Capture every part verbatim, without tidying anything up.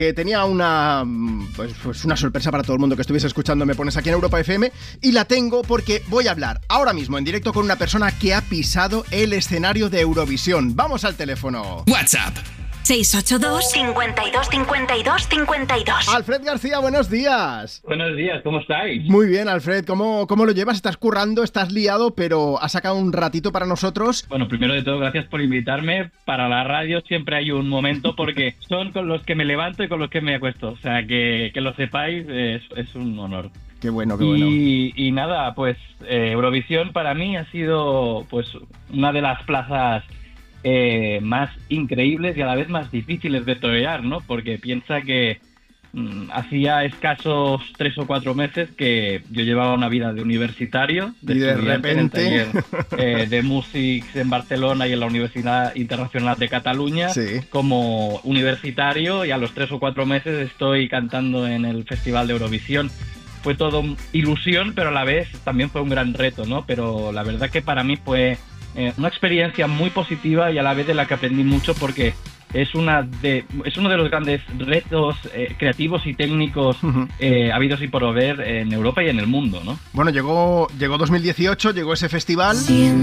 Que tenía una pues, pues una sorpresa para todo el mundo que estuviese escuchando Me Pones aquí en Europa F M, y la tengo porque voy a hablar ahora mismo en directo con una persona que ha pisado el escenario de Eurovisión. Vamos al teléfono. WhatsApp seis ocho dos, cincuenta y dos, cincuenta y dos, cincuenta y dos. Alfred García, buenos días. Buenos días, ¿cómo estáis? Muy bien, Alfred, ¿cómo, cómo lo llevas? Estás currando, estás liado, pero has sacado un ratito para nosotros. Bueno, primero de todo, gracias por invitarme. Para la radio siempre hay un momento porque son con los que me levanto y con los que me acuesto. O sea, que, que lo sepáis, es, es un honor. Qué bueno, qué bueno. Y, y nada, pues eh, Eurovisión para mí ha sido pues una de las plazas Eh, más increíbles y a la vez más difíciles de torear, ¿no? Porque piensa que mmm, hacía escasos tres o cuatro meses que yo llevaba una vida de universitario, de y de estudiante repente en el taller eh, de Musics en Barcelona y en la Universidad Internacional de Cataluña, sí, como universitario, y a los tres o cuatro meses estoy cantando en el Festival de Eurovisión. Fue todo ilusión, pero a la vez también fue un gran reto, ¿no? Pero la verdad que para mí fue Eh, una experiencia muy positiva y a la vez de la que aprendí mucho, porque es una de es uno de los grandes retos eh, creativos y técnicos uh-huh. eh, habidos y por haber en Europa y en el mundo, ¿no? Bueno, llegó llegó dos mil dieciocho, llegó ese festival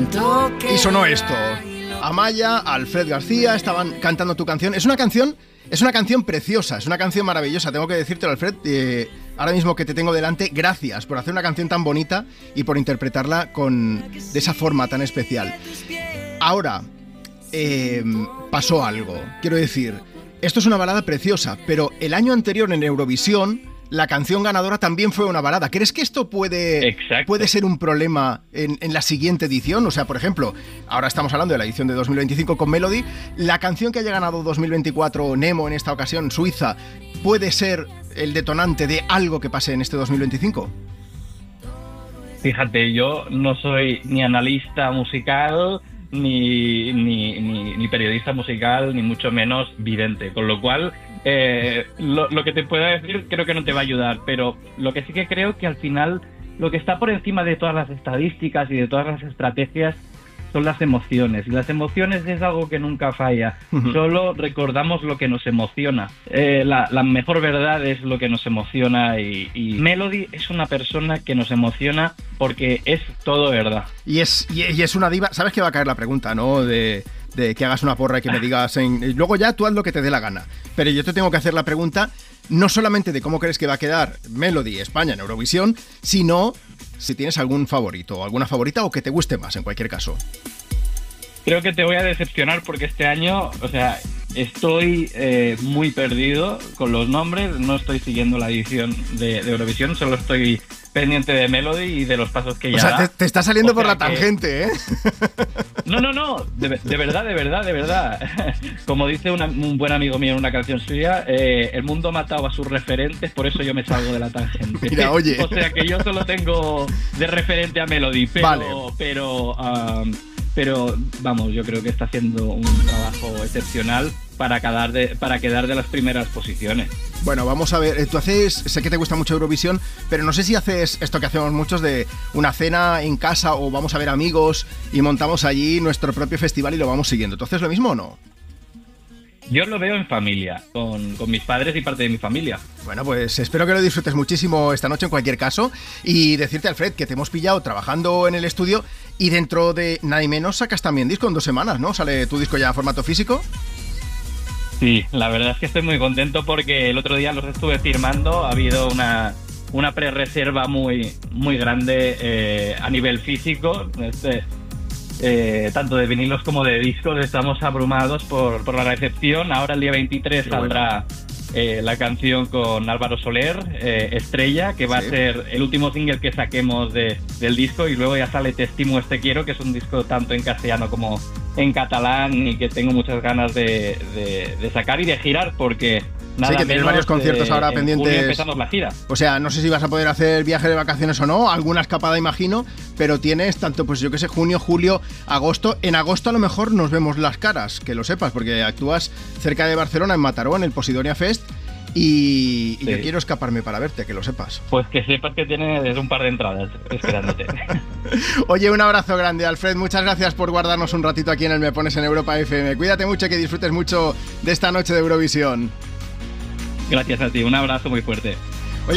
y sonó esto. Amaya, Alfred García estaban cantando tu canción. Es una canción, es una canción preciosa, es una canción maravillosa. Tengo que decírtelo, Alfred, eh, ahora mismo que te tengo delante, gracias por hacer una canción tan bonita y por interpretarla con de esa forma tan especial. Ahora, eh, pasó algo. Quiero decir, esto es una balada preciosa, pero el año anterior en Eurovisión la canción ganadora también fue una balada. ¿Crees que esto puede, puede ser un problema en, en la siguiente edición? O sea, por ejemplo, ahora estamos hablando de la edición de dos mil veinticinco con Melody. La canción que haya ganado dos mil veinticuatro, Nemo, en esta ocasión, Suiza, ¿puede ser el detonante de algo que pase en este dos mil veinticinco? Fíjate, yo no soy ni analista musical, ni, ni, ni, ni periodista musical, ni mucho menos vidente, con lo cual eh, lo, lo que te pueda decir creo que no te va a ayudar, pero lo que sí que creo que al final lo que está por encima de todas las estadísticas y de todas las estrategias son las emociones, y las emociones es algo que nunca falla. Uh-huh. Solo recordamos lo que nos emociona. Eh, la, la mejor verdad es lo que nos emociona, y, y Melody es una persona que nos emociona porque es todo verdad. Y es, y es una diva. Sabes que va a caer la pregunta, ¿no? De, de que hagas una porra y que me digas en, y luego ya tú haz lo que te dé la gana. Pero yo te tengo que hacer la pregunta no solamente de cómo crees que va a quedar Melody España en Eurovisión, sino si tienes algún favorito o alguna favorita o que te guste más en cualquier caso. Creo que te voy a decepcionar porque este año, o sea, estoy eh, muy perdido con los nombres, no estoy siguiendo la edición de, de Eurovisión, solo estoy pendiente de Melody y de los pasos que ya da. O sea, te, te está saliendo o por sea la tangente, que... ¿eh? No, no, no, de, de verdad, de verdad, de verdad. Como dice una, un buen amigo mío en una canción suya, eh, el mundo ha matado a sus referentes, por eso yo me salgo de la tangente. Mira, oye. O sea que yo solo tengo de referente a Melody, pero... Vale. pero um, Pero vamos, yo creo que está haciendo un trabajo excepcional para quedar de, para quedar de las primeras posiciones. Bueno, vamos a ver, tú haces, sé que te gusta mucho Eurovisión, pero no sé si haces esto que hacemos muchos de una cena en casa o vamos a ver amigos y montamos allí nuestro propio festival y lo vamos siguiendo. ¿Tú haces lo mismo o no? Yo lo veo en familia, con, con mis padres y parte de mi familia. Bueno, pues espero que lo disfrutes muchísimo esta noche en cualquier caso, y decirte, Alfred, que te hemos pillado trabajando en el estudio y dentro de nada y menos sacas también disco en dos semanas, ¿no? ¿Sale tu disco ya en formato físico? Sí, la verdad es que estoy muy contento porque el otro día los estuve firmando, ha habido una, una pre-reserva muy, muy grande eh, a nivel físico. Este, Eh, tanto de vinilos como de discos, estamos abrumados por, por la recepción. Ahora el día veintitrés Qué saldrá bueno. eh, la canción con Álvaro Soler, eh, Estrella, que va sí. a ser el último single que saquemos de, del disco, y luego ya sale Te estimo, este quiero, que es un disco tanto en castellano como en catalán y que tengo muchas ganas de, de, de sacar y de girar, porque nada sí, que tienes varios conciertos eh, ahora en pendientes. Junio empezamos la gira. O sea, no sé si vas a poder hacer viaje de vacaciones o no, alguna escapada imagino, pero tienes tanto, pues yo que sé, junio, julio, agosto. En agosto a lo mejor nos vemos las caras, que lo sepas, porque actúas cerca de Barcelona, en Mataró, en el Posidonia Fest, y, y sí. yo quiero escaparme para verte, que lo sepas. Pues que sepas que tienes un par de entradas esperándote. Oye, un abrazo grande, Alfred, muchas gracias por guardarnos un ratito aquí en el Me Pones en Europa F M. Cuídate mucho y que disfrutes mucho de esta noche de Eurovisión. Gracias a ti, un abrazo muy fuerte.